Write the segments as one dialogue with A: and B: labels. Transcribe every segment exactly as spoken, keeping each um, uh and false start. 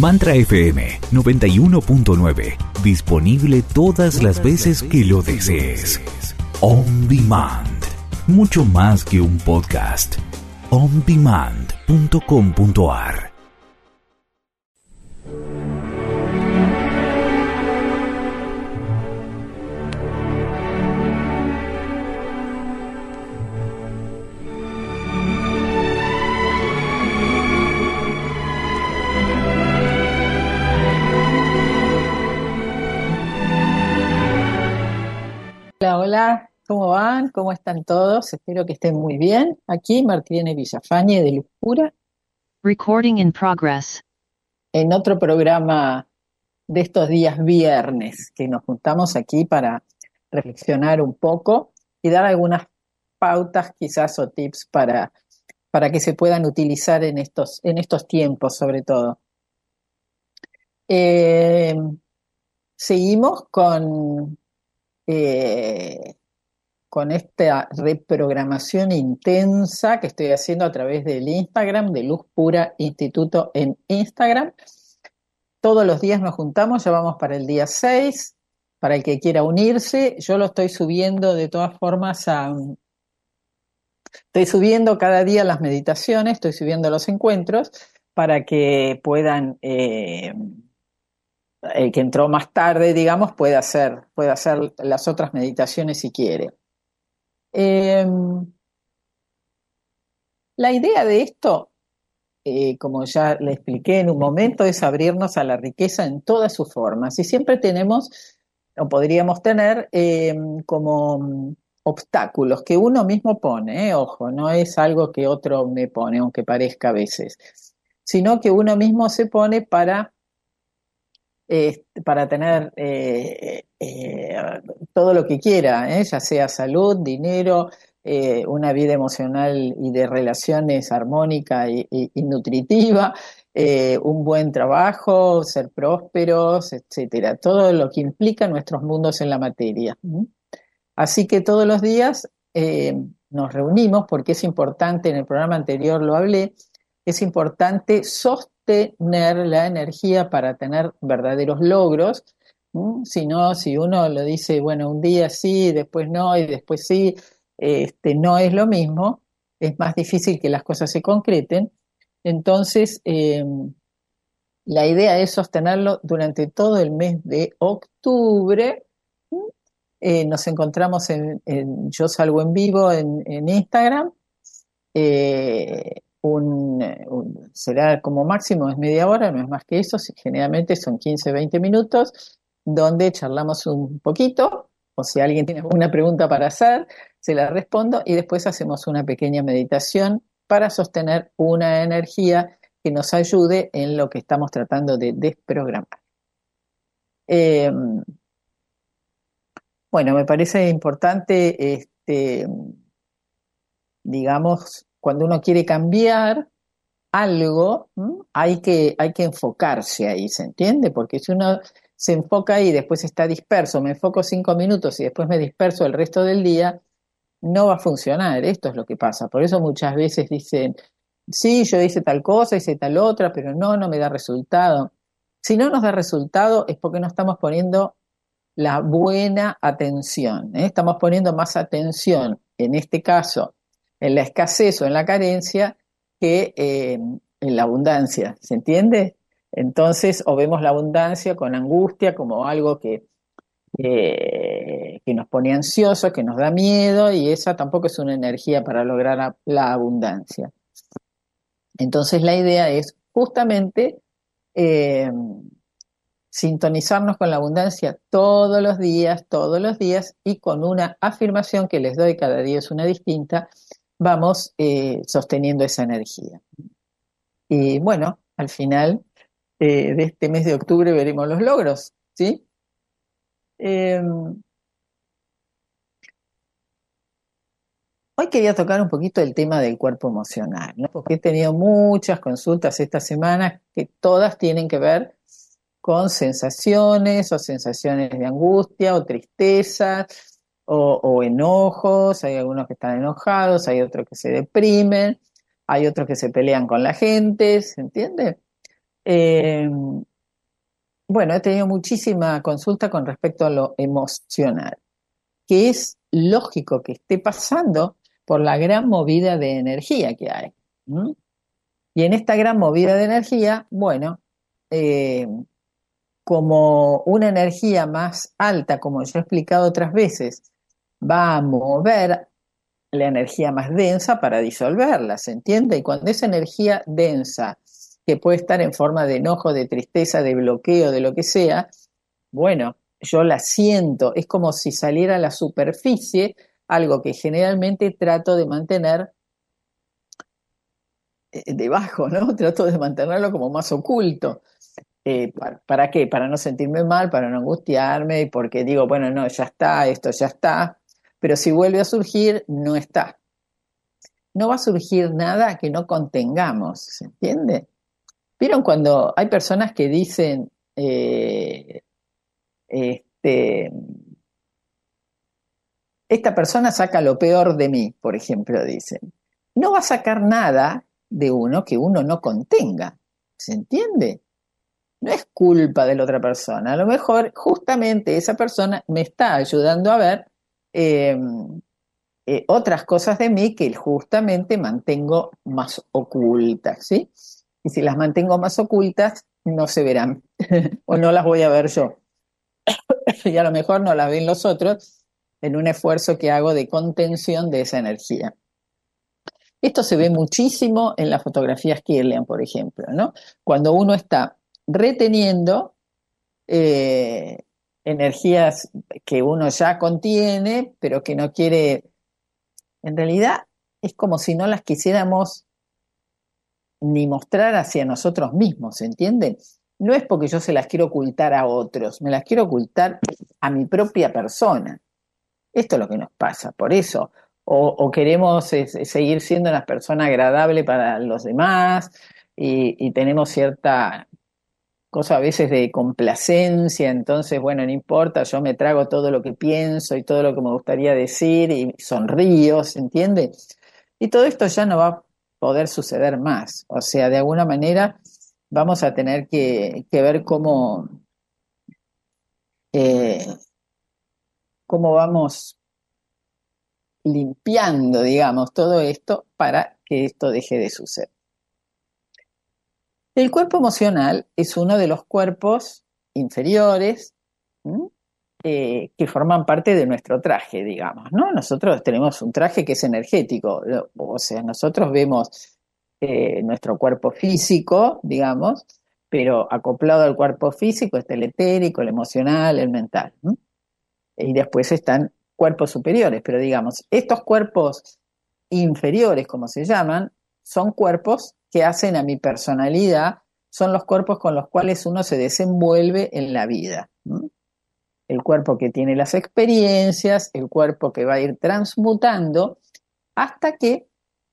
A: Mantra F M noventa y uno punto nueve. Disponible todas las veces que lo desees. On Demand. Mucho más que un podcast. on demand punto com punto a r.
B: Hola, hola, ¿cómo van? ¿Cómo están todos? Espero que estén muy bien. Aquí Martínez Villafañe de Luz Pura,
C: Recording in progress.
B: en otro programa de estos días viernes, que nos juntamos aquí para reflexionar un poco y dar algunas pautas quizás o tips para, para que se puedan utilizar en estos, en estos tiempos sobre todo. Eh, seguimos con... eh, con esta reprogramación intensa que estoy haciendo a través del Instagram, de Luz Pura Instituto en Instagram. Todos los días nos juntamos, ya vamos para el día seis, para el que quiera unirse. Yo lo estoy subiendo de todas formas a... Estoy subiendo cada día las meditaciones, estoy subiendo los encuentros para que puedan... Eh, el que entró más tarde, digamos, pueda hacer, puede hacer las otras meditaciones si quiere. Eh, la idea de esto, eh, como ya le expliqué en un momento, es abrirnos a la riqueza en todas sus formas. Y siempre tenemos, o podríamos tener, eh, como obstáculos que uno mismo pone, eh, ojo, no es algo que otro me pone, aunque parezca a veces, sino que uno mismo se pone para... Eh, para tener eh, eh, todo lo que quiera, ¿eh? Ya sea salud, dinero, eh, una vida emocional y de relaciones armónica y, y, y nutritiva, eh, un buen trabajo, ser prósperos, etcétera. Todo lo que implica nuestros mundos en la materia. ¿Mm? Así que todos los días eh, nos reunimos porque es importante, en el programa anterior lo hablé, es importante sostener la energía para tener verdaderos logros. ¿Mm? Si no, si uno lo dice, bueno, un día sí, después no, y después sí, este, no es lo mismo, es más difícil que las cosas se concreten. Entonces, eh, la idea es sostenerlo durante todo el mes de octubre. ¿Mm? Eh, nos encontramos en, en, yo salgo en vivo en, en Instagram. Eh, un, un, será como máximo es media hora, no es más que eso, generalmente son quince, veinte minutos, donde charlamos un poquito, o si alguien tiene alguna pregunta para hacer, se la respondo y después hacemos una pequeña meditación para sostener una energía que nos ayude en lo que estamos tratando de desprogramar. Eh, bueno, me parece importante, este, digamos, cuando uno quiere cambiar algo, ¿m? hay que, hay que enfocarse ahí, ¿se entiende? Porque si uno se enfoca ahí y después está disperso, me enfoco cinco minutos y después me disperso el resto del día, no va a funcionar. Esto es lo que pasa. Por eso muchas veces dicen, sí, yo hice tal cosa, hice tal otra, pero no, no me da resultado. Si no nos da resultado es porque no estamos poniendo la buena atención, ¿eh? Estamos poniendo más atención, en este caso, en la escasez o en la carencia, que eh, en la abundancia, ¿se entiende? Entonces, o vemos la abundancia con angustia como algo que, eh, que nos pone ansiosos, que nos da miedo, y esa tampoco es una energía para lograr la abundancia. Entonces, la idea es justamente eh, sintonizarnos con la abundancia todos los días, todos los días, y con una afirmación que les doy, cada día es una distinta, vamos eh, sosteniendo esa energía. Y bueno, al final eh, de este mes de octubre veremos los logros, ¿sí? Eh, hoy quería tocar un poquito el tema del cuerpo emocional, ¿no? Porque he tenido muchas consultas esta semana que todas tienen que ver con sensaciones o sensaciones de angustia o tristeza o, o enojos. Hay algunos que están enojados, hay otros que se deprimen, hay otros que se pelean con la gente, ¿se entiende? Eh, bueno, he tenido muchísima consulta con respecto a lo emocional, que es lógico que esté pasando por la gran movida de energía que hay. ¿Mm? Y en esta gran movida de energía, bueno, eh, como una energía más alta, como yo he explicado otras veces, va a mover la energía más densa para disolverla, ¿se entiende? Y cuando esa energía densa, que puede estar en forma de enojo, de tristeza, de bloqueo, de lo que sea, bueno, yo la siento, es como si saliera a la superficie, algo que generalmente trato de mantener eh, debajo, ¿no? Trato de mantenerlo como más oculto. Eh, ¿para, ¿Para qué? Para no sentirme mal, para no angustiarme, y porque digo, bueno, no, ya está, esto ya está, pero si vuelve a surgir, no está. No va a surgir nada que no contengamos, ¿se entiende? ¿Vieron cuando hay personas que dicen, eh, este, esta persona saca lo peor de mí, por ejemplo, dicen? No va a sacar nada de uno que uno no contenga, ¿se entiende? No es culpa de la otra persona. A lo mejor justamente esa persona me está ayudando a ver eh, eh, otras cosas de mí que justamente mantengo más ocultas, ¿sí? Y si las mantengo más ocultas, no se verán o no las voy a ver yo. Y a lo mejor no las ven los otros en un esfuerzo que hago de contención de esa energía. Esto se ve muchísimo en las fotografías Kirlian, por ejemplo, ¿no? Cuando uno está reteniendo eh, energías que uno ya contiene, pero que no quiere, en realidad es como si no las quisiéramos ni mostrar hacia nosotros mismos, ¿entienden? No es porque yo se las quiero ocultar a otros, me las quiero ocultar a mi propia persona. Esto es lo que nos pasa, por eso. O, o queremos eh, seguir siendo una persona agradable para los demás y, y tenemos cierta cosa a veces de complacencia, entonces, bueno, no importa, yo me trago todo lo que pienso y todo lo que me gustaría decir y sonrío, ¿se entiende? Y todo esto ya no va a poder suceder más, o sea, de alguna manera vamos a tener que, que ver cómo, eh, cómo vamos limpiando, digamos, todo esto para que esto deje de suceder. El cuerpo emocional es uno de los cuerpos inferiores eh, que forman parte de nuestro traje, digamos, ¿no? Nosotros tenemos un traje que es energético, o sea, nosotros vemos eh, nuestro cuerpo físico, digamos, pero acoplado al cuerpo físico está el etérico, el emocional, el mental, ¿no? Y después están cuerpos superiores, pero digamos, estos cuerpos inferiores, como se llaman, son cuerpos que hacen a mi personalidad, son los cuerpos con los cuales uno se desenvuelve en la vida, ¿no? El cuerpo que tiene las experiencias, el cuerpo que va a ir transmutando hasta que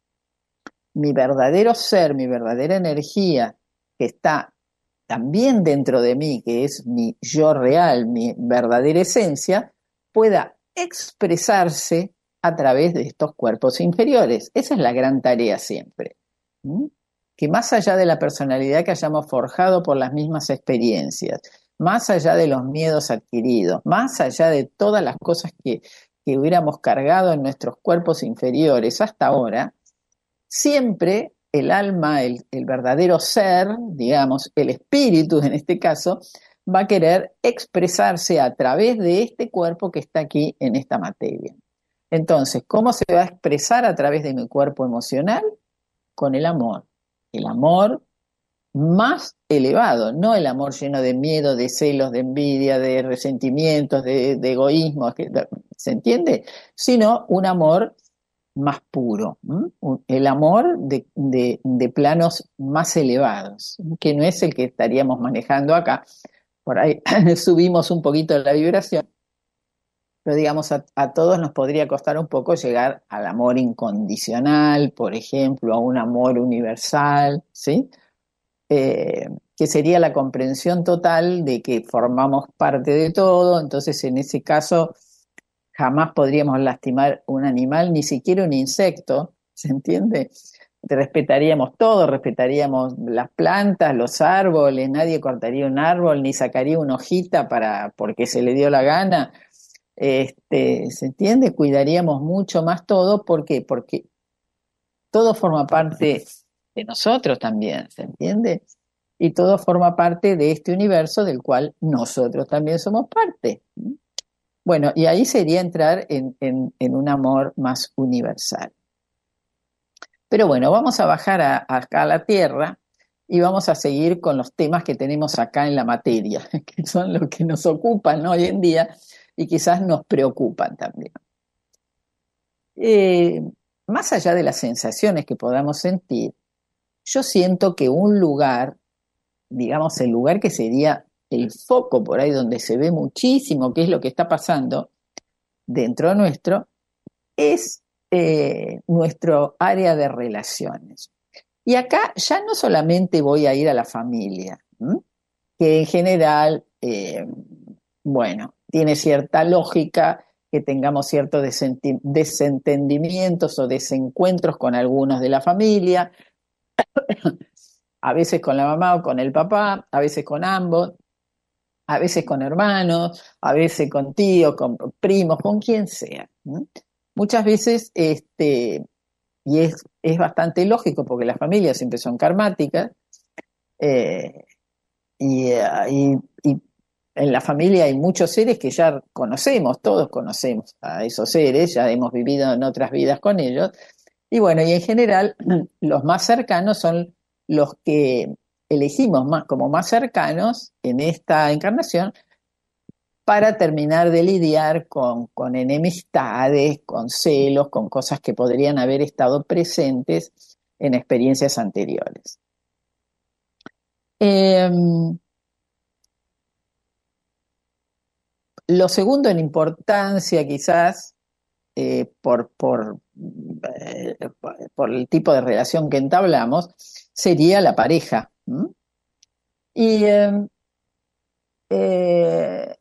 B: mi verdadero ser, mi verdadera energía, que está también dentro de mí, que es mi yo real, mi verdadera esencia, pueda expresarse a través de estos cuerpos inferiores. Esa es la gran tarea siempre. ¿Mm? Que más allá de la personalidad que hayamos forjado por las mismas experiencias, más allá de los miedos adquiridos, más allá de todas las cosas que, que hubiéramos cargado en nuestros cuerpos inferiores hasta ahora, siempre el alma, el, el verdadero ser, digamos, el espíritu en este caso, va a querer expresarse a través de este cuerpo que está aquí en esta materia. Entonces, ¿cómo se va a expresar a través de mi cuerpo emocional? Con el amor. El amor más elevado, no el amor lleno de miedo, de celos, de envidia, de resentimientos, de, de egoísmo, ¿se entiende? Sino un amor más puro, ¿m? El amor de, de, de planos más elevados, que no es el que estaríamos manejando acá. Por ahí subimos un poquito la vibración, pero digamos, a, a todos nos podría costar un poco llegar al amor incondicional, por ejemplo, a un amor universal, ¿sí? Eh, que sería la comprensión total de que formamos parte de todo, entonces en ese caso jamás podríamos lastimar un animal, ni siquiera un insecto, ¿se entiende? respetaríamos todo, respetaríamos las plantas, los árboles, nadie cortaría un árbol ni sacaría una hojita para, porque se le dio la gana. Este, ¿se entiende? Cuidaríamos mucho más todo. ¿Por qué? Porque todo forma parte de nosotros también, ¿se entiende? Y todo forma parte de este universo del cual nosotros también somos parte. Bueno, y ahí sería entrar en, en, en un amor más universal. Pero bueno, vamos a bajar a, acá a la Tierra y vamos a seguir con los temas que tenemos acá en la materia, que son los que nos ocupan, ¿no?, hoy en día y quizás nos preocupan también. Eh, más allá de las sensaciones que podamos sentir, yo siento que un lugar, digamos el lugar que sería el foco por ahí donde se ve muchísimo qué es lo que está pasando dentro nuestro, es eh, nuestro área de relaciones. Y acá ya no solamente voy a ir a la familia, ¿m? Que en general, eh, bueno, tiene cierta lógica que tengamos ciertos desentendimientos o desencuentros con algunos de la familia, a veces con la mamá o con el papá, a veces con ambos, a veces con hermanos, a veces con tíos, con primos, con quien sea. ¿M? Muchas veces, este, y es, es bastante lógico porque las familias siempre son karmáticas, eh, y, y, y en la familia hay muchos seres que ya conocemos, todos conocemos a esos seres, ya hemos vivido en otras vidas con ellos, y bueno, y en general los más cercanos son los que elegimos más, como más cercanos en esta encarnación, para terminar de lidiar con, con enemistades, con celos, con cosas que podrían haber estado presentes en experiencias anteriores. Eh, lo segundo en importancia, quizás, eh, por, por, eh, por el tipo de relación que entablamos, sería la pareja. ¿Mm? Y eh, eh,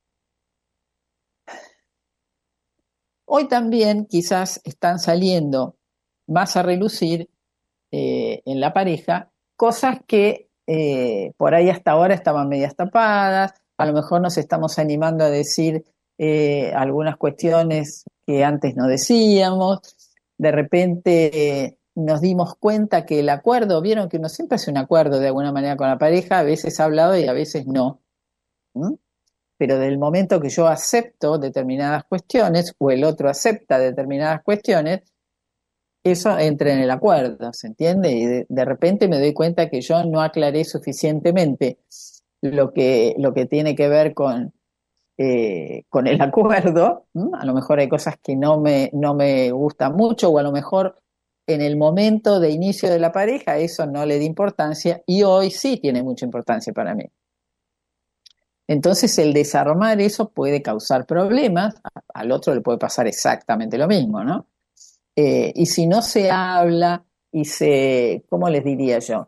B: hoy también quizás están saliendo más a relucir eh, en la pareja cosas que eh, por ahí hasta ahora estaban medias tapadas, a lo mejor nos estamos animando a decir eh, algunas cuestiones que antes no decíamos, de repente eh, nos dimos cuenta que el acuerdo, vieron que uno siempre hace un acuerdo de alguna manera con la pareja, a veces ha hablado y a veces no. ¿Mm? Pero del momento que yo acepto determinadas cuestiones o el otro acepta determinadas cuestiones, eso entra en el acuerdo, ¿se entiende? Y de, de repente me doy cuenta que yo no aclaré suficientemente lo que, lo que tiene que ver con, eh, con el acuerdo. ¿m? A lo mejor hay cosas que no me, no me gustan mucho, o a lo mejor en el momento de inicio de la pareja eso no le da importancia y hoy sí tiene mucha importancia para mí. Entonces el desarmar eso puede causar problemas, al otro le puede pasar exactamente lo mismo, ¿no? Eh, y si no se habla y se, ¿cómo les diría yo?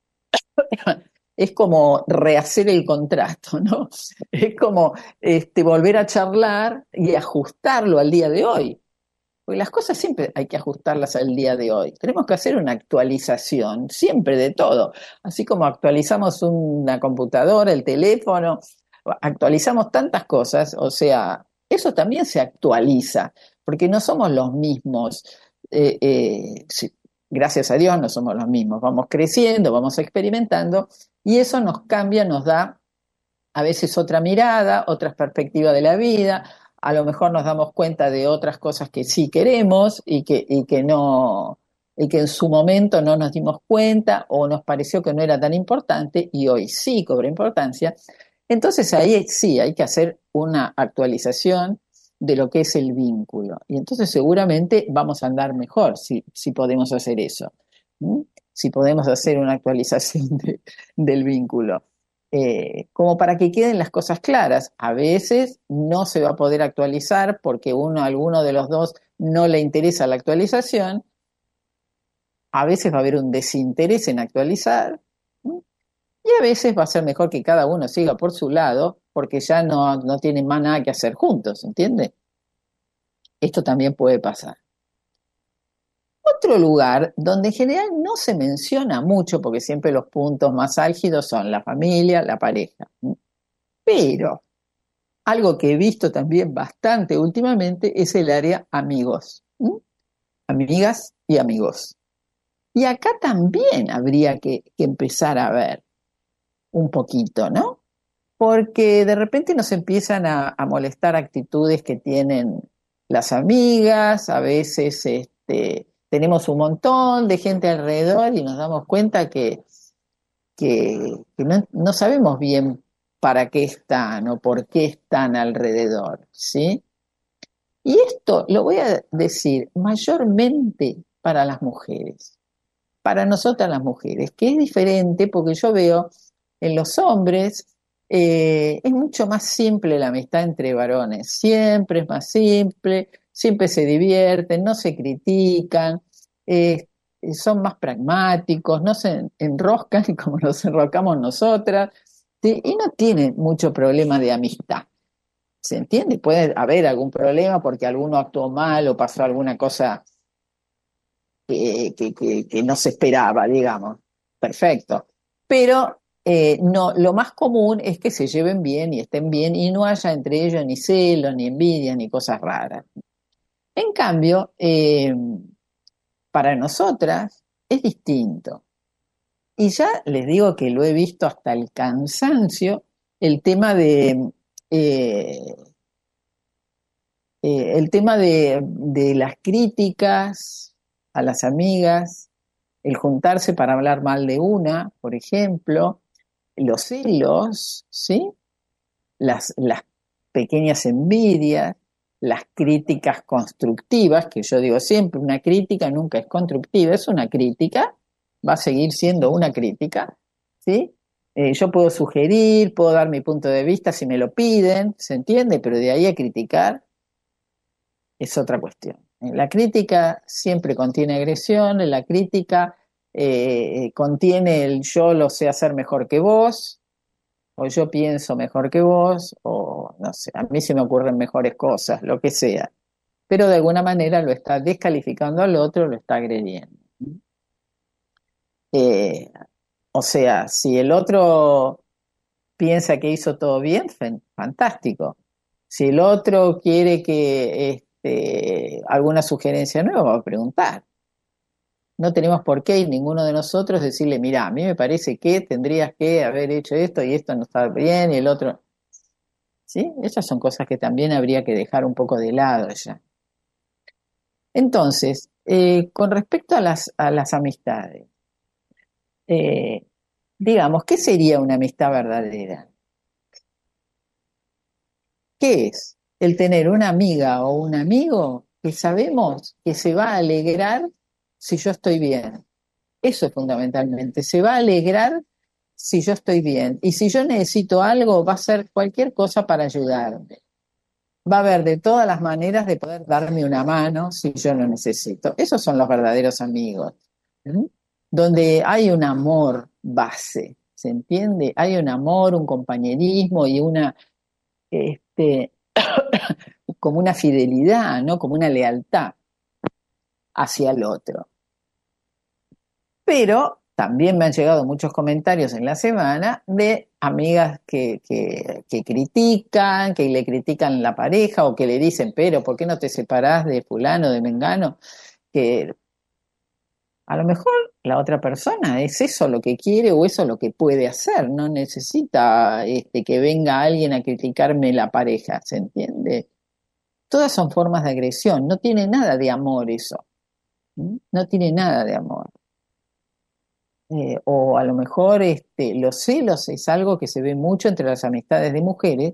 B: Es como rehacer el contrato, ¿no? Es como este, volver a charlar y ajustarlo al día de hoy. Porque las cosas siempre hay que ajustarlas al día de hoy. Tenemos que hacer una actualización, siempre de todo. Así como actualizamos una computadora, el teléfono, actualizamos tantas cosas, o sea, eso también se actualiza, porque no somos los mismos. Eh, eh, sí, gracias a Dios no somos los mismos. Vamos creciendo, vamos experimentando, y eso nos cambia, nos da a veces otra mirada, otra perspectiva de la vida. A lo mejor nos damos cuenta de otras cosas que sí queremos y que, y que no, y que en su momento no nos dimos cuenta o nos pareció que no era tan importante y hoy sí cobra importancia. Entonces ahí sí hay que hacer una actualización de lo que es el vínculo. Y entonces seguramente vamos a andar mejor si, si podemos hacer eso. ¿Mm? Si podemos hacer una actualización de, del vínculo. Eh, como para que queden las cosas claras. A veces no se va a poder actualizar porque uno, a alguno de los dos no le interesa la actualización. A veces va a haber un desinterés en actualizar. ¿Sí? Y a veces va a ser mejor que cada uno siga por su lado porque ya no, no tienen más nada que hacer juntos, ¿entiende? Esto también puede pasar. Otro lugar donde en general no se menciona mucho, porque siempre los puntos más álgidos son la familia, la pareja. Pero algo que he visto también bastante últimamente es el área amigos, ¿m? Amigas y amigos. Y acá también habría que, que empezar a ver un poquito, ¿no? Porque de repente nos empiezan a, a molestar actitudes que tienen las amigas, a veces este, tenemos un montón de gente alrededor y nos damos cuenta que, que, que no, no sabemos bien para qué están o por qué están alrededor, ¿sí? Y esto lo voy a decir mayormente para las mujeres, para nosotras las mujeres, que es diferente porque yo veo en los hombres, eh, es mucho más simple la amistad entre varones, siempre es más simple, siempre se divierten, no se critican, eh, son más pragmáticos, no se enroscan como nos enroscamos nosotras, ¿sí? Y no tienen mucho problema de amistad. ¿Se entiende? Puede haber algún problema porque alguno actuó mal o pasó alguna cosa que, que, que, que no se esperaba, digamos. Perfecto. Pero eh, no, lo más común es que se lleven bien y estén bien y no haya entre ellos ni celos, ni envidia, ni cosas raras. En cambio, eh, para nosotras es distinto. Y ya les digo que lo he visto hasta el cansancio, el tema de... Eh, Eh, el tema de, de las críticas a las amigas, el juntarse para hablar mal de una, por ejemplo, los celos, ¿sí? Las, las pequeñas envidias, las críticas constructivas, que yo digo siempre, una crítica nunca es constructiva, es una crítica, va a seguir siendo una crítica, ¿sí? Eh, yo puedo sugerir, puedo dar mi punto de vista si me lo piden, ¿se entiende? Pero de ahí a criticar es otra cuestión. La crítica siempre contiene agresión, la crítica eh, contiene el yo lo sé hacer mejor que vos, o yo pienso mejor que vos, o no sé, a mí se me ocurren mejores cosas, lo que sea. Pero de alguna manera lo está descalificando al otro, lo está agrediendo. Eh, o sea, si el otro piensa que hizo todo bien, fantástico. Si el otro quiere que este, alguna sugerencia nueva, va a preguntar. No tenemos por qué ninguno de nosotros decirle, mira, a mí me parece que tendrías que haber hecho esto y esto no está bien y el otro. ¿Sí? Esas son cosas que también habría que dejar un poco de lado ya. Entonces, eh, con respecto a las, a las amistades, eh, digamos, ¿qué sería una amistad verdadera? ¿Qué es? El tener una amiga o un amigo que sabemos que se va a alegrar si yo estoy bien. Eso es fundamentalmente. Se va a alegrar si yo estoy bien. Y si yo necesito algo, va a hacer cualquier cosa para ayudarme. Va a haber de todas las maneras de poder darme una mano si yo lo necesito. Esos son los verdaderos amigos. ¿Mm? Donde hay un amor base, ¿se entiende? Hay un amor, un compañerismo y una... Este, como una fidelidad, ¿no? Como una lealtad hacia el otro. Pero también me han llegado muchos comentarios en la semana de amigas que, que, que critican, que le critican la pareja o que le dicen, pero ¿por qué no te separás de fulano, de mengano? Que a lo mejor la otra persona es eso lo que quiere o eso lo que puede hacer, no necesita este, que venga alguien a criticarme la pareja, ¿se entiende? Todas son formas de agresión, no tiene nada de amor eso, ¿Mm? No tiene nada de amor. Eh, o a lo mejor este, los celos es algo que se ve mucho entre las amistades de mujeres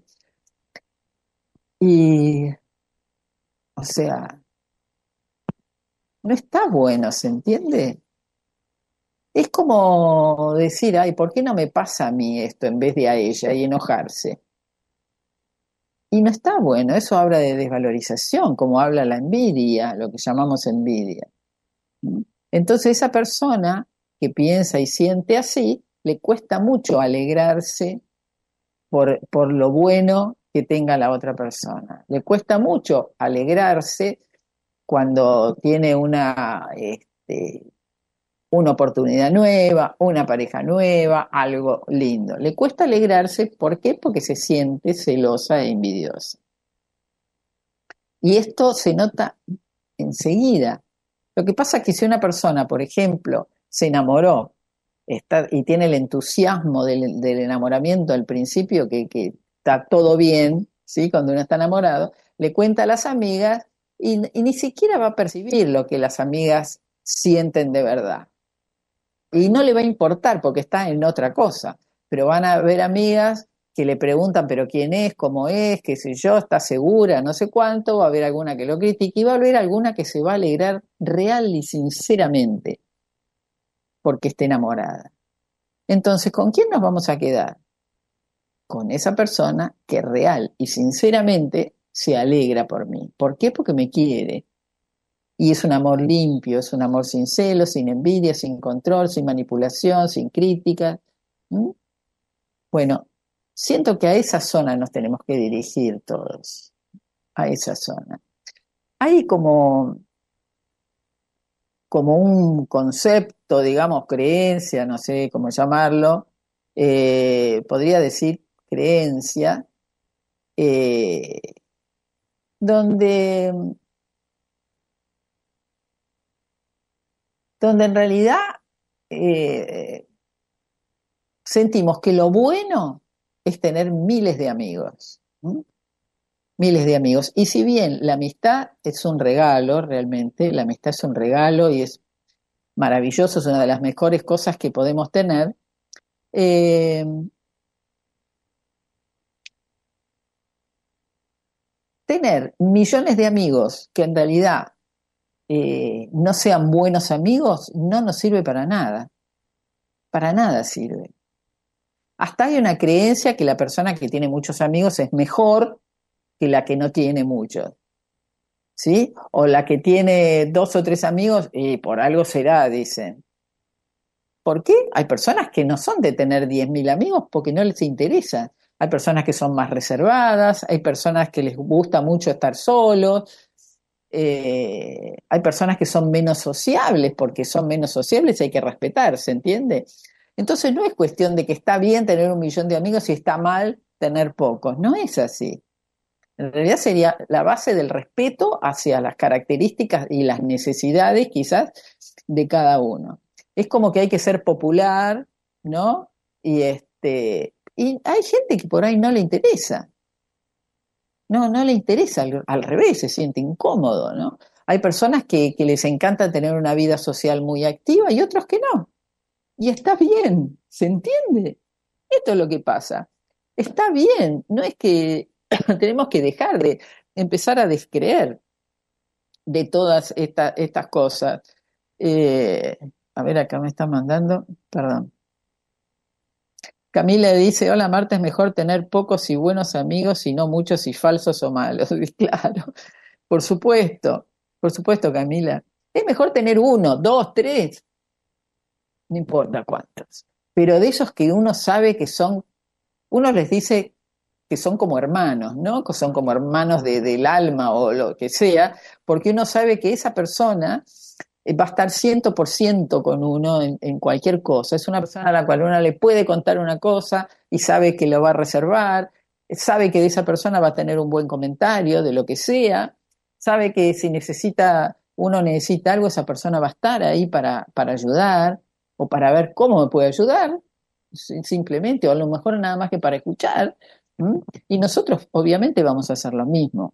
B: y, o sea, no está bueno, ¿se entiende? Es como decir, ay, ¿por qué no me pasa a mí esto en vez de a ella y enojarse? Y no está bueno, eso habla de desvalorización, como habla la envidia, lo que llamamos envidia. Entonces esa persona que piensa y siente así, le cuesta mucho alegrarse por, por lo bueno que tenga la otra persona. Le cuesta mucho alegrarse cuando tiene una, este, una oportunidad nueva, una pareja nueva, algo lindo. Le cuesta alegrarse, ¿por qué? Porque se siente celosa e envidiosa. Y esto se nota enseguida. Lo que pasa es que si una persona, por ejemplo, se enamoró está, y tiene el entusiasmo del, del enamoramiento al principio, que, que está todo bien, ¿sí? Cuando uno está enamorado, le cuenta a las amigas y, y ni siquiera va a percibir lo que las amigas sienten de verdad. Y no le va a importar porque está en otra cosa, pero van a haber amigas que le preguntan, pero quién es, cómo es, qué sé yo, está segura, no sé cuánto, va a haber alguna que lo critique y va a haber alguna que se va a alegrar real y sinceramente porque esté enamorada. Entonces, ¿con quién nos vamos a quedar? Con esa persona que real y sinceramente se alegra por mí. ¿Por qué? Porque me quiere. Y es un amor limpio, es un amor sin celos, sin envidia, sin control, sin manipulación, sin crítica. ¿Mm? Bueno, siento que a esa zona nos tenemos que dirigir todos, a esa zona. Hay como, como un concepto, digamos, creencia, no sé cómo llamarlo, eh, podría decir creencia, eh, donde, donde en realidad eh, sentimos que lo bueno es tener miles de amigos. ¿Mm? Miles de amigos. Y si bien la amistad es un regalo, realmente, la amistad es un regalo y es maravilloso, es una de las mejores cosas que podemos tener, eh, tener millones de amigos que en realidad eh, no sean buenos amigos no nos sirve para nada. Para nada sirve. Hasta hay una creencia que la persona que tiene muchos amigos es mejor que la que no tiene muchos. ¿Sí? O la que tiene dos o tres amigos y por algo será, dicen. ¿Por qué? Hay personas que no son de tener diez mil amigos porque no les interesa. Hay personas que son más reservadas, hay personas que les gusta mucho estar solos, eh, hay personas que son menos sociables porque son menos sociables y hay que respetar, ¿se entiende? Entonces no es cuestión de que está bien tener un millón de amigos y está mal tener pocos, no es así. En realidad sería la base del respeto hacia las características y las necesidades quizás de cada uno. Es como que hay que ser popular, ¿no? Y este, y hay gente que por ahí no le interesa. No, no le interesa, al, al revés, se siente incómodo, ¿no? Hay personas que, que les encanta tener una vida social muy activa y otros que no. Y está bien, ¿se entiende? Esto es lo que pasa. Está bien, no es que tenemos que dejar de empezar a descreer de todas esta, estas cosas. Eh, a ver, acá me está mandando, perdón. Camila dice, hola Marta, es mejor tener pocos y buenos amigos y no muchos y falsos o malos. Y claro, por supuesto, por supuesto, Camila. Es mejor tener uno, dos, tres, no importa cuántos. Pero de esos que uno sabe que son, uno les dice que son como hermanos, ¿no? Que son como hermanos de, del alma o lo que sea, porque uno sabe que esa persona va a estar cien por ciento con uno en, en cualquier cosa. Es una persona a la cual uno le puede contar una cosa y sabe que lo va a reservar, sabe que de esa persona va a tener un buen comentario de lo que sea, sabe que si necesita, uno necesita algo, esa persona va a estar ahí para, para ayudar o para ver cómo me puede ayudar, simplemente, o a lo mejor nada más que para escuchar. ¿Mm? Y nosotros obviamente vamos a hacer lo mismo.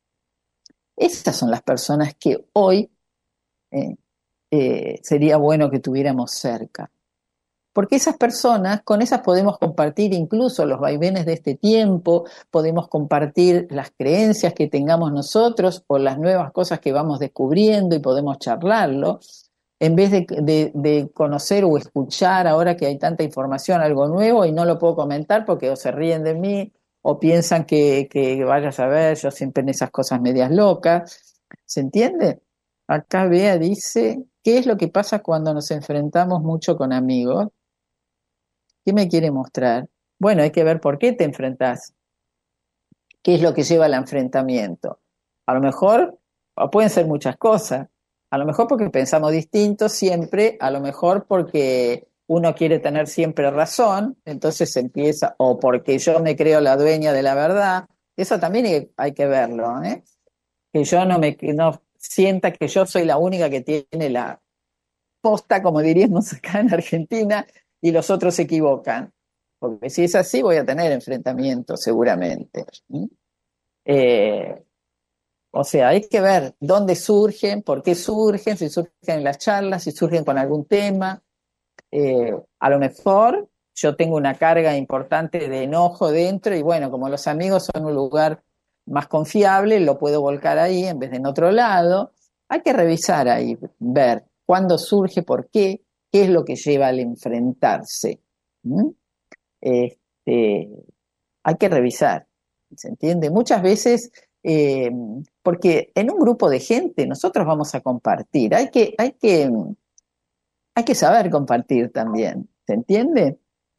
B: Esas son las personas que hoy eh, eh, sería bueno que tuviéramos cerca. Porque esas personas, con esas podemos compartir incluso los vaivenes de este tiempo, podemos compartir las creencias que tengamos nosotros o las nuevas cosas que vamos descubriendo y podemos charlarlo. En vez de, de, de conocer o escuchar ahora que hay tanta información, algo nuevo y no lo puedo comentar porque o se ríen de mí o piensan que, que vaya a saber, yo siempre en esas cosas medias locas. ¿Se entiende? Acá Bea dice, ¿qué es lo que pasa cuando nos enfrentamos mucho con amigos? ¿Qué me quiere mostrar? Bueno, hay que ver por qué te enfrentás. ¿Qué es lo que lleva al enfrentamiento? A lo mejor o pueden ser muchas cosas. A lo mejor porque pensamos distinto siempre, a lo mejor porque uno quiere tener siempre razón, entonces empieza, o porque yo me creo la dueña de la verdad. Eso también hay, hay que verlo, ¿eh? Que yo no me que no sienta que yo soy la única que tiene la posta, como diríamos acá en Argentina, y los otros se equivocan. Porque si es así, voy a tener enfrentamientos seguramente. ¿Mm? Eh, o sea, hay que ver dónde surgen, por qué surgen, si surgen en las charlas, si surgen con algún tema. Eh, a lo mejor yo tengo una carga importante de enojo dentro y bueno, como los amigos son un lugar más confiable, lo puedo volcar ahí en vez de en otro lado. Hay que revisar ahí, ver cuándo surge, por qué, qué es lo que lleva al enfrentarse. ¿Mm? Este, hay que revisar, ¿se entiende? Muchas veces, eh, porque en un grupo de gente nosotros vamos a compartir, hay que, hay que, hay que saber compartir también, ¿se entiende?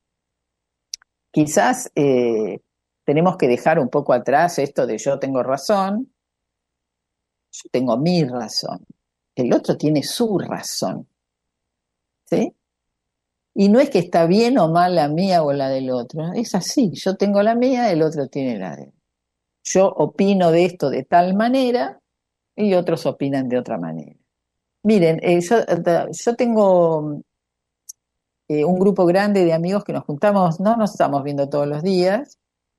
B: Quizás eh, tenemos que dejar un poco atrás esto de yo tengo razón, yo tengo mi razón, el otro tiene su razón, ¿sí? Y no es que está bien o mal la mía o la del otro, es así, yo tengo la mía, el otro tiene la de él. Yo opino de esto de tal manera y otros opinan de otra manera. Miren, eh, yo, yo tengo eh, un grupo grande de amigos que nos juntamos, no nos estamos viendo todos los días,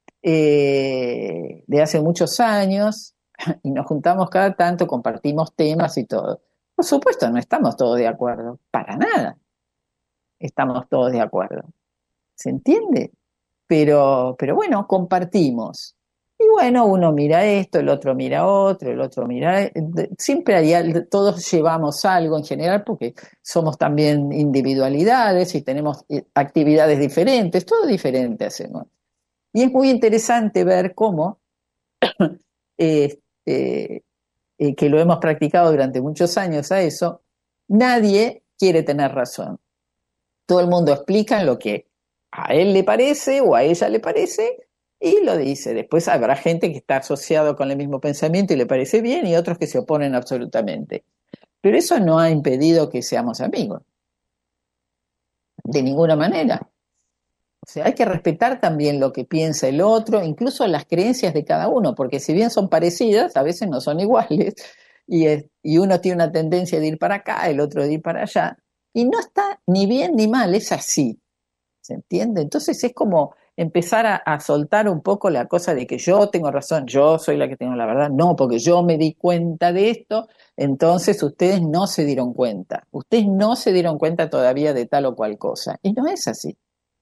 B: eh, de hace muchos años, y nos juntamos cada tanto, compartimos temas y todo. Por supuesto, no estamos todos de acuerdo, para nada estamos todos de acuerdo. ¿Se entiende? Pero, pero bueno, compartimos. Y bueno, uno mira esto, el otro mira otro, el otro mira... Siempre hay, todos llevamos algo en general porque somos también individualidades y tenemos actividades diferentes, todo diferente hacemos. Y es muy interesante ver cómo, eh, eh, eh, que lo hemos practicado durante muchos años a eso, nadie quiere tener razón. Todo el mundo explica lo que a él le parece o a ella le parece y lo dice. Después habrá gente que está asociado con el mismo pensamiento y le parece bien y otros que se oponen absolutamente. Pero eso no ha impedido que seamos amigos, de ninguna manera. O sea, hay que respetar también lo que piensa el otro, incluso las creencias de cada uno, porque si bien son parecidas, a veces no son iguales, y, es, y uno tiene una tendencia de ir para acá, el otro de ir para allá, y no está ni bien ni mal, es así, ¿se entiende? Entonces es como empezar a, a soltar un poco la cosa de que yo tengo razón, yo soy la que tengo la verdad, no, porque yo me di cuenta de esto, entonces ustedes no se dieron cuenta, ustedes no se dieron cuenta todavía de tal o cual cosa, y no es así.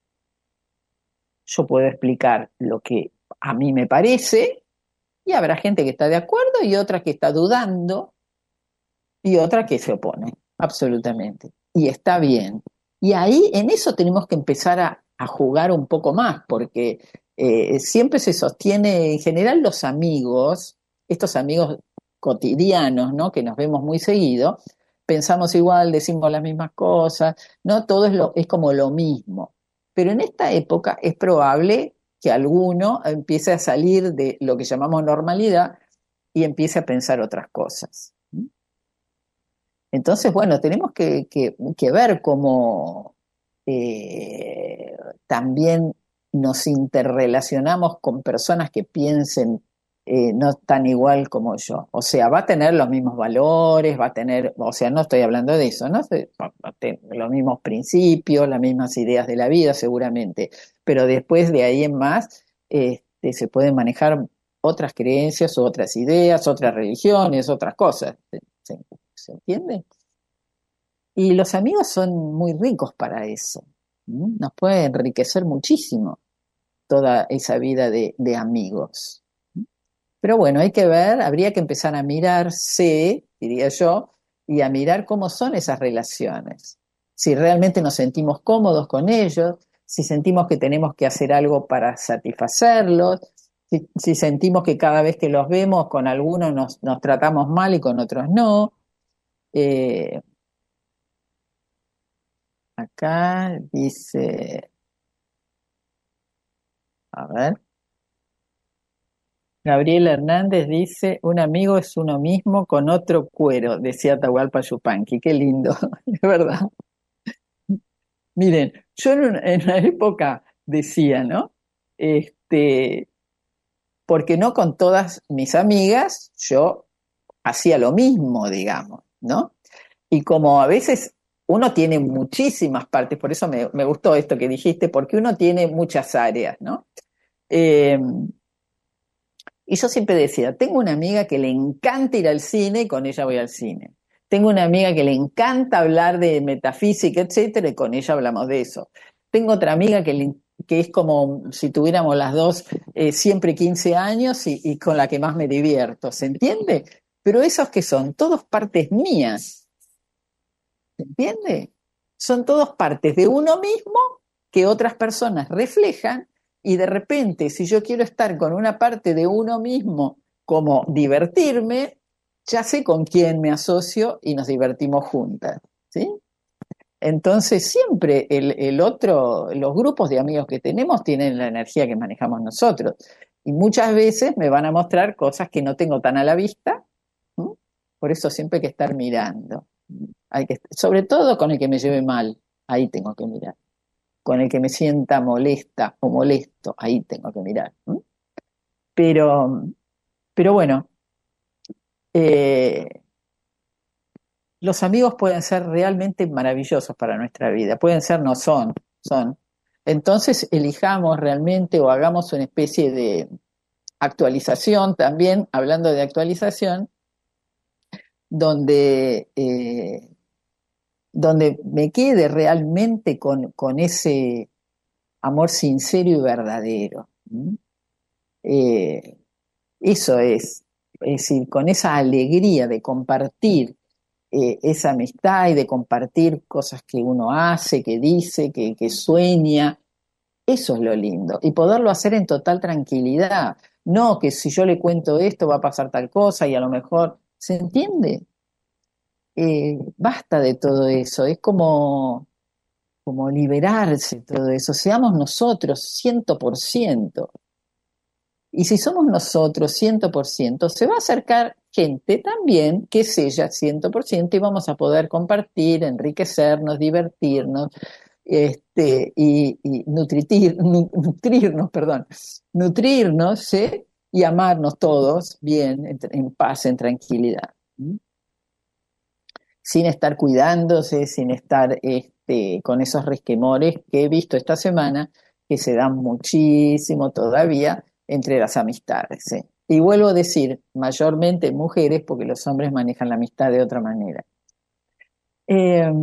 B: Yo puedo explicar lo que a mí me parece y habrá gente que está de acuerdo y otra que está dudando y otra que se opone, absolutamente. Y está bien. Y ahí en eso tenemos que empezar a, a jugar un poco más, porque eh, siempre se sostiene, en general los amigos, estos amigos cotidianos, ¿no? Que nos vemos muy seguido, pensamos igual, decimos las mismas cosas, ¿no? Todo es, lo, es como lo mismo. Pero en esta época es probable que alguno empiece a salir de lo que llamamos normalidad y empiece a pensar otras cosas. Entonces, bueno, tenemos que, que, que ver cómo eh, también nos interrelacionamos con personas que piensen eh, no tan igual como yo. O sea, va a tener los mismos valores, va a tener, o sea, no estoy hablando de eso, ¿no? Va a tener los mismos principios, las mismas ideas de la vida, seguramente. Pero después de ahí en más, este, se pueden manejar otras creencias, otras ideas, otras religiones, otras cosas. ¿Se, se entiende? Y los amigos son muy ricos para eso. ¿Mm? Nos puede enriquecer muchísimo toda esa vida de, de amigos. Pero bueno, hay que ver, habría que empezar a mirarse, diría yo, y a mirar cómo son esas relaciones. Si realmente nos sentimos cómodos con ellos, si sentimos que tenemos que hacer algo para satisfacerlos, si, si sentimos que cada vez que los vemos con algunos nos, nos tratamos mal y con otros no. Eh, Acá dice, a ver, Gabriela Hernández dice, un amigo es uno mismo con otro cuero, decía Atahualpa Yupanqui. Qué lindo, es verdad. Miren, yo en una, en una época decía, ¿no? Este, porque no con todas mis amigas yo hacía lo mismo, digamos, ¿no? Y como a veces uno tiene muchísimas partes, por eso me, me gustó esto que dijiste, porque uno tiene muchas áreas, ¿no? Eh, y yo siempre decía, tengo una amiga que le encanta ir al cine y con ella voy al cine. Tengo una amiga que le encanta hablar de metafísica, etcétera, y con ella hablamos de eso. Tengo otra amiga que, le, que es como si tuviéramos las dos eh, siempre quince años y, y con la que más me divierto, ¿se entiende? Pero esos que son, todos partes mías, ¿se entiende? Son todos partes de uno mismo que otras personas reflejan y de repente, si yo quiero estar con una parte de uno mismo como divertirme, ya sé con quién me asocio y nos divertimos juntas, ¿sí? Entonces siempre el, el otro, los grupos de amigos que tenemos tienen la energía que manejamos nosotros y muchas veces me van a mostrar cosas que no tengo tan a la vista, ¿sí? Por eso siempre hay que estar mirando. Hay que, sobre todo con el que me lleve mal, ahí tengo que mirar. Con el que me sienta molesta o molesto, ahí tengo que mirar. ¿Mm? Pero, pero bueno, eh, los amigos pueden ser realmente maravillosos para nuestra vida, pueden ser, no son, son. Entonces elijamos realmente o hagamos una especie de actualización también, hablando de actualización, donde... Eh, donde me quede realmente con, con ese amor sincero y verdadero. ¿Mm? Eh, eso es, es decir, con esa alegría de compartir eh, esa amistad y de compartir cosas que uno hace, que dice, que, que sueña, eso es lo lindo. Y poderlo hacer en total tranquilidad. No que si yo le cuento esto va a pasar tal cosa y a lo mejor, ¿se entiende? Eh, basta de todo eso, es como como liberarse de todo eso, seamos nosotros ciento por ciento. Y si somos nosotros ciento por ciento, se va a acercar gente también que es ella ciento por ciento y vamos a poder compartir, enriquecernos, divertirnos este, y, y nutritir, nutrirnos, perdón, nutrirnos, ¿sí? Y amarnos todos bien, en, en paz, en tranquilidad. ¿Mm? Sin estar cuidándose, sin estar este, con esos resquemores que he visto esta semana, que se dan muchísimo todavía entre las amistades. ¿Sí? Y vuelvo a decir, mayormente mujeres, porque los hombres manejan la amistad de otra manera. Eh,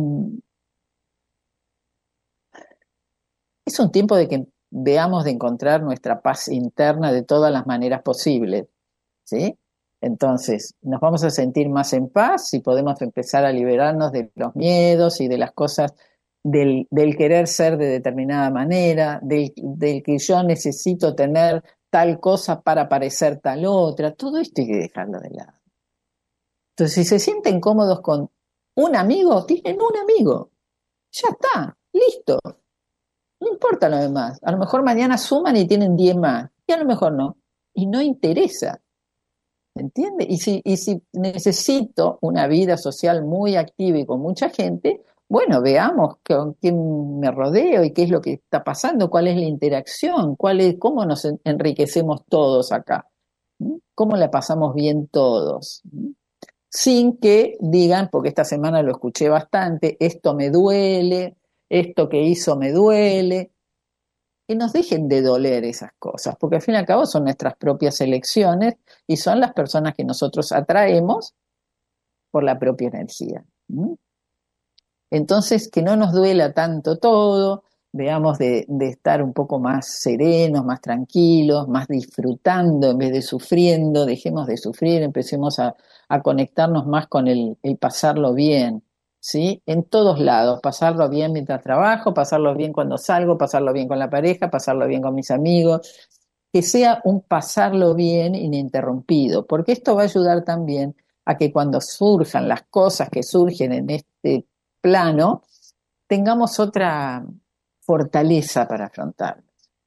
B: es un tiempo de que veamos de encontrar nuestra paz interna de todas las maneras posibles, ¿sí? Entonces, nos vamos a sentir más en paz y podemos empezar a liberarnos de los miedos y de las cosas del, del querer ser de determinada manera, del, del que yo necesito tener tal cosa para parecer tal otra. Todo esto hay que dejarlo de lado. Entonces, si se sienten cómodos con un amigo, tienen un amigo. Ya está, listo. No importa lo demás. A lo mejor mañana suman y tienen diez más. Y a lo mejor no. Y no interesa. ¿Entiende? Y si, y si necesito una vida social muy activa y con mucha gente, bueno, veamos con quién me rodeo y qué es lo que está pasando, cuál es la interacción, cuál es, cómo nos enriquecemos todos acá, ¿Mm? Cómo la pasamos bien todos. ¿Mm? Sin que digan, porque esta semana lo escuché bastante, esto me duele, esto que hizo me duele. Que nos dejen de doler esas cosas, porque al fin y al cabo son nuestras propias elecciones y son las personas que nosotros atraemos por la propia energía. ¿Mm? Entonces, que no nos duela tanto todo, veamos de, de estar un poco más serenos, más tranquilos, más disfrutando en vez de sufriendo, dejemos de sufrir, empecemos a, a conectarnos más con el, el pasarlo bien. ¿Sí? En todos lados, pasarlo bien mientras trabajo, pasarlo bien cuando salgo, pasarlo bien con la pareja, pasarlo bien con mis amigos, que sea un pasarlo bien ininterrumpido, porque esto va a ayudar también a que cuando surjan las cosas que surgen en este plano, tengamos otra fortaleza para afrontarlas.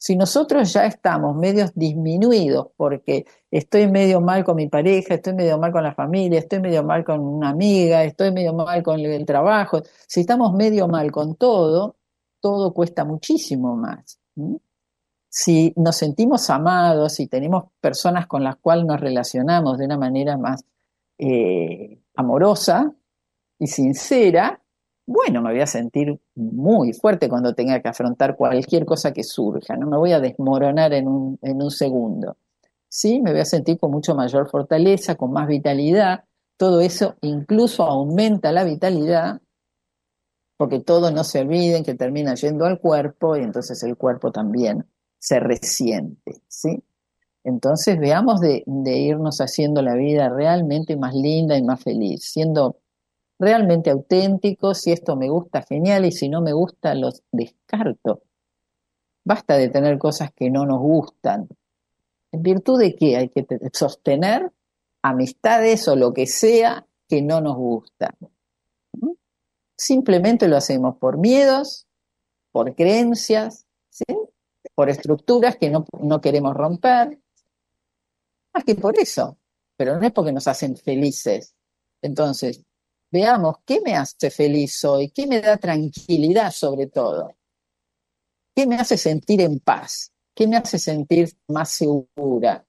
B: Si nosotros ya estamos medio disminuidos porque estoy medio mal con mi pareja, estoy medio mal con la familia, estoy medio mal con una amiga, estoy medio mal con el trabajo, si estamos medio mal con todo, todo cuesta muchísimo más. ¿Mm? Si nos sentimos amados, si tenemos personas con las cuales nos relacionamos de una manera más eh, amorosa y sincera, bueno, me voy a sentir muy fuerte cuando tenga que afrontar cualquier cosa que surja, no me voy a desmoronar en un, en un segundo. Sí, me voy a sentir con mucho mayor fortaleza, con más vitalidad. Todo eso incluso aumenta la vitalidad, porque todo, no se olviden, que termina yendo al cuerpo y entonces el cuerpo también se resiente, ¿sí? Entonces veamos de, de irnos haciendo la vida realmente más linda y más feliz, siendo realmente auténticos. Si esto me gusta, genial, y si no me gusta, los descarto. Basta de tener cosas que no nos gustan. ¿En virtud de qué hay que te- sostener amistades o lo que sea que no nos gusta? ¿Mm? Simplemente lo hacemos por miedos, por creencias, ¿sí? Por estructuras que no, no queremos romper, más que por eso, pero no es porque nos hacen felices. Entonces, veamos qué me hace feliz hoy, qué me da tranquilidad sobre todo, qué me hace sentir en paz, qué me hace sentir más segura.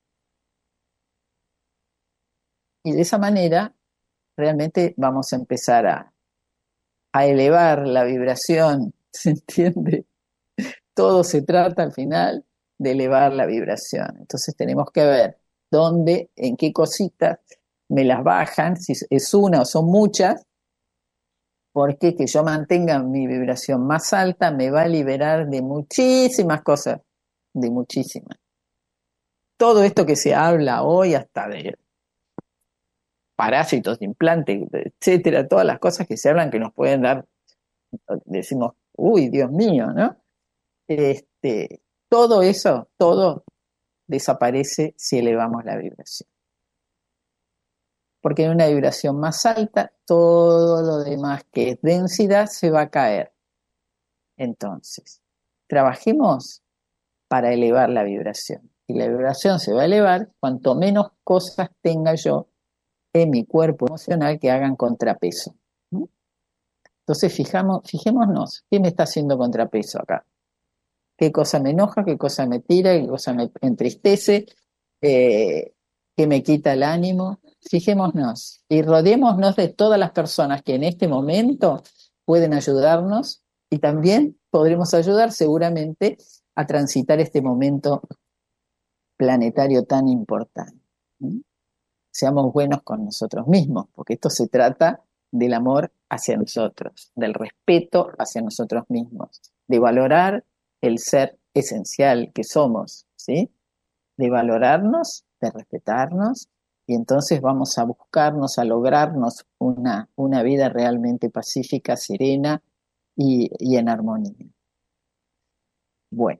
B: Y de esa manera realmente vamos a empezar a, a elevar la vibración, ¿se entiende? Todo se trata al final de elevar la vibración. Entonces tenemos que ver dónde, en qué cositas me las bajan, si es una o son muchas, porque que yo mantenga mi vibración más alta me va a liberar de muchísimas cosas, de muchísimas. Todo esto que se habla hoy, hasta de parásitos, de implantes, etcétera, todas las cosas que se hablan que nos pueden dar, decimos, uy, Dios mío, ¿no? Este, todo eso, todo desaparece si elevamos la vibración. Porque en una vibración más alta, todo lo demás que es densidad se va a caer. Entonces, trabajemos para elevar la vibración. Y la vibración se va a elevar cuanto menos cosas tenga yo en mi cuerpo emocional que hagan contrapeso. ¿Mm? Entonces, fijamos, fijémonos, ¿qué me está haciendo contrapeso acá? ¿Qué cosa me enoja? ¿Qué cosa me tira? ¿Qué cosa me entristece? Eh, ¿Qué me quita el ánimo? Fijémonos y rodeémonos de todas las personas que en este momento pueden ayudarnos y también podremos ayudar seguramente a transitar este momento planetario tan importante. ¿Mm? Seamos buenos con nosotros mismos, porque esto se trata del amor hacia nosotros, del respeto hacia nosotros mismos, de valorar el ser esencial que somos, ¿sí? De valorarnos, de respetarnos, y entonces vamos a buscarnos, a lograrnos una, una vida realmente pacífica, serena y, y en armonía. Bueno,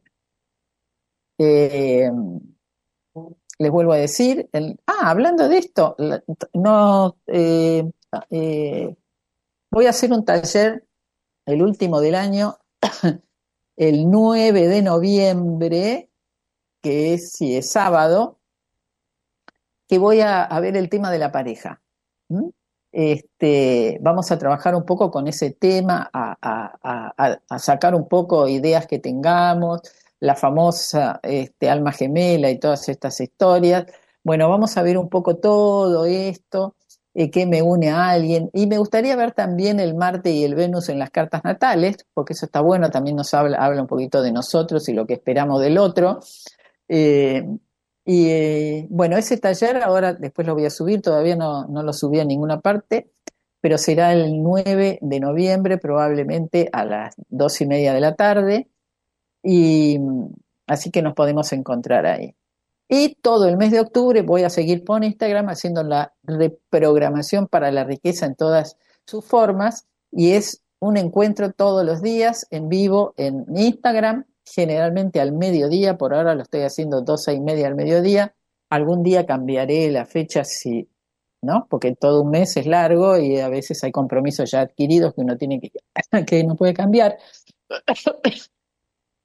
B: eh, les vuelvo a decir, el, ah, hablando de esto, la- no, eh, eh, voy a hacer un taller, el último del año, el nueve de noviembre, que es, si es sábado, que voy a, a ver el tema de la pareja. ¿Mm? Este, vamos a trabajar un poco con ese tema, a, a- a- a sacar un poco ideas que tengamos, la famosa este, alma gemela y todas estas historias. Bueno, vamos a ver un poco todo esto, eh, qué me une a alguien. Y me gustaría ver también el Marte y el Venus en las cartas natales, porque eso está bueno, también nos habla, habla un poquito de nosotros y lo que esperamos del otro. Eh, y eh, bueno, ese taller ahora después lo voy a subir, todavía no, no lo subí a ninguna parte, pero será el nueve de noviembre, probablemente a las dos y media de la tarde, y mm, así que nos podemos encontrar ahí. Y todo el mes de octubre voy a seguir por Instagram haciendo la reprogramación para la riqueza en todas sus formas, y es un encuentro todos los días en vivo en Instagram, generalmente al mediodía. Por ahora lo estoy haciendo doce y media al mediodía. Algún día cambiaré la fecha, si, ¿no? Porque todo un mes es largo y a veces hay compromisos ya adquiridos que uno tiene que, que no puede cambiar.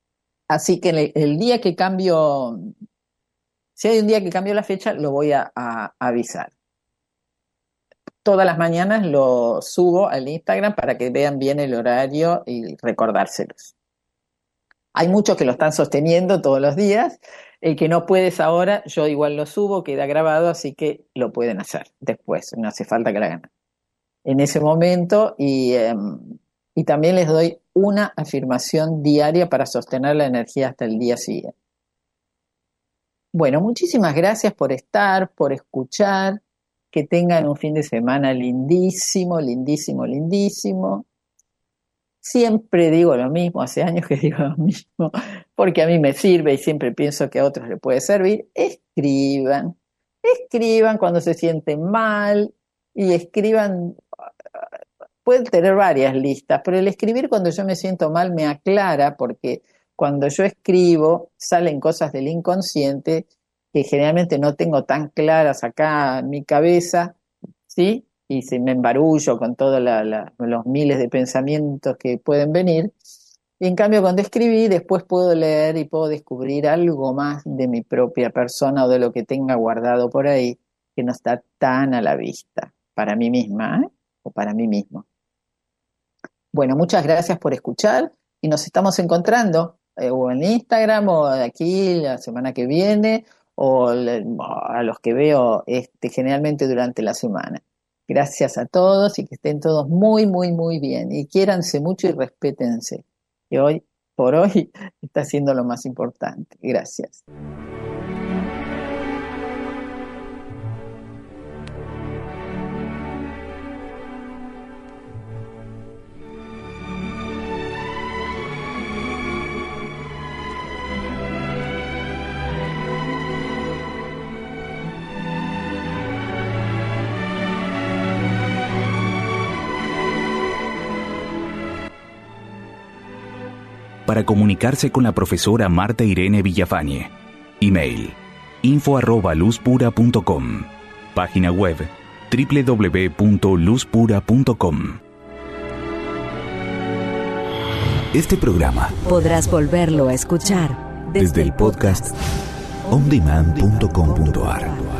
B: Así que el, el día que cambio, si hay un día que cambio la fecha, lo voy a, a, a avisar. Todas las mañanas lo subo al Instagram para que vean bien el horario y recordárselos. Hay muchos que lo están sosteniendo todos los días. El que no puedes ahora, yo igual lo subo, queda grabado, así que lo pueden hacer después. No hace falta que lo hagan en ese momento. Y, eh, y también les doy una afirmación diaria para sostener la energía hasta el día siguiente. Bueno, muchísimas gracias por estar, por escuchar. Que tengan un fin de semana lindísimo, lindísimo, lindísimo. Siempre digo lo mismo, hace años que digo lo mismo, porque a mí me sirve y siempre pienso que a otros les puede servir. Escriban, escriban cuando se sienten mal y escriban, pueden tener varias listas, pero el escribir cuando yo me siento mal me aclara, porque cuando yo escribo salen cosas del inconsciente que generalmente no tengo tan claras acá en mi cabeza, ¿sí? Y se me embarullo con todos los miles de pensamientos que pueden venir. Y en cambio, cuando escribí, después puedo leer y puedo descubrir algo más de mi propia persona o de lo que tenga guardado por ahí, que no está tan a la vista, para mí misma, ¿eh? O para mí mismo. Bueno, muchas gracias por escuchar y nos estamos encontrando eh, o en Instagram o aquí la semana que viene o le, a los que veo este, generalmente durante la semana. Gracias a todos y que estén todos muy, muy, muy bien. Y quiéranse mucho y respétense, que hoy, por hoy, está siendo lo más importante. Gracias.
A: Para comunicarse con la profesora Marta Irene Villafañe. Email info arroba luzpura punto com. Página web doble u doble u doble u punto luzpura punto com. Este programa
D: podrás volverlo a escuchar
A: desde el podcast on demand punto com punto a r.